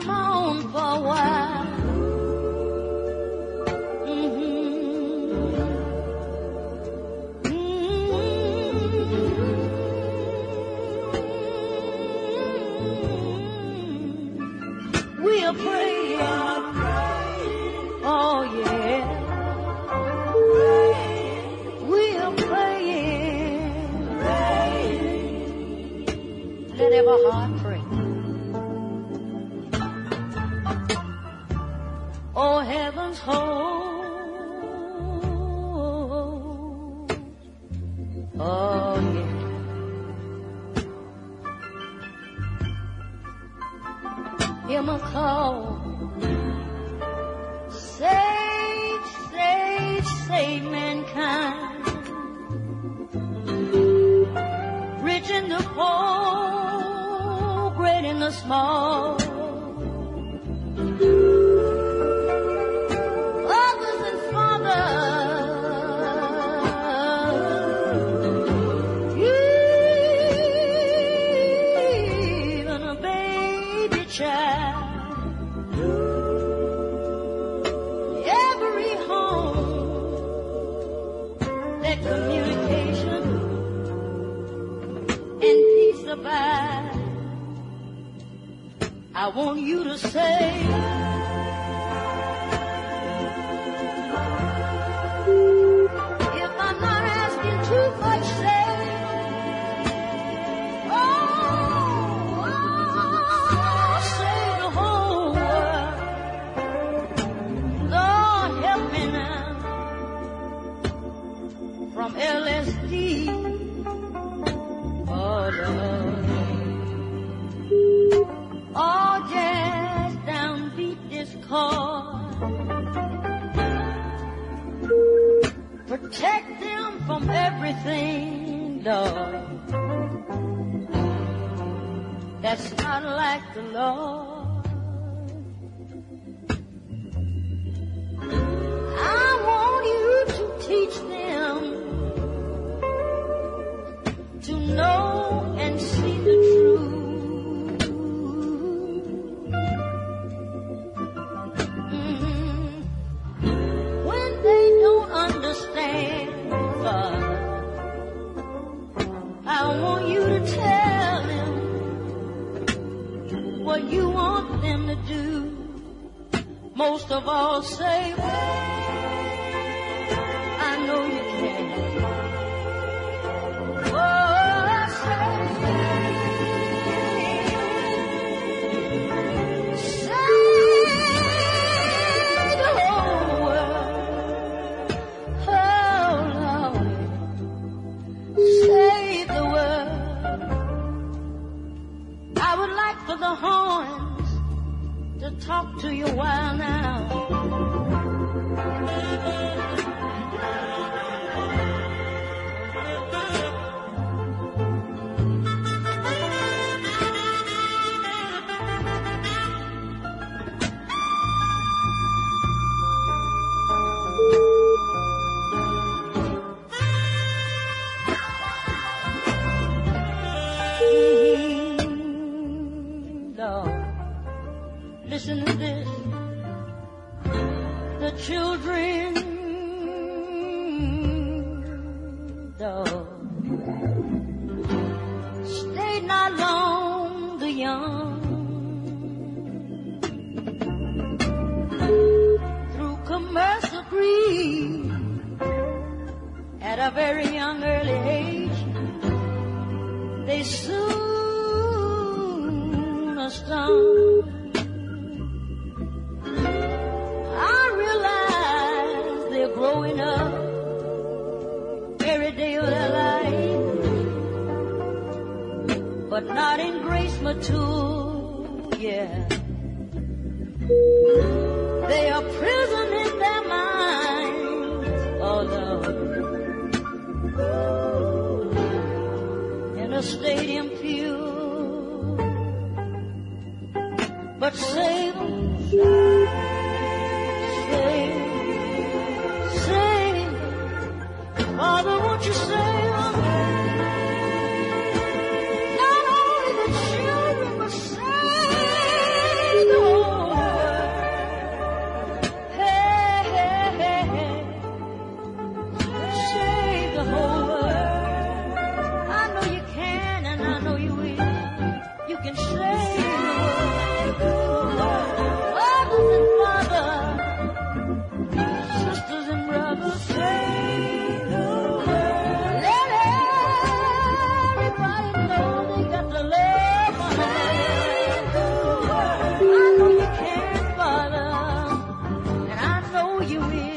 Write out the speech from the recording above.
come on for a while. We are praying. Oh yeah. We are praying. Let every heart pray. Oh heavens hold. Oh yeah. Hear my call. Save, save, save mankind. Rich and the poor, great and the small. Mothers and fathers, even a baby child. Every home, let communication and peace abide. I want you to say, if I'm not asking too much, say, oh, say the whole world. Lord, help me now from LSD. Oh, Lord. All jazz downbeat discord. Protect them from everything, Lord, that's not like the Lord. I want you to teach them to know and see the truth. When they don't understand, Father, I want you to tell them what you want them to do. Most of all, say, I know you can. For the horns to talk to you a while now. Listen to this. The children, stay not long, the young, through commercial greed, at a very young early age, they soon are stung. Growing up every day of their life, but not in grace mature, yeah. They are prison in their minds, oh Lord, in a stadium pew. But save them, save them. Father, won't you save them? Not only the children, but save the whole you will.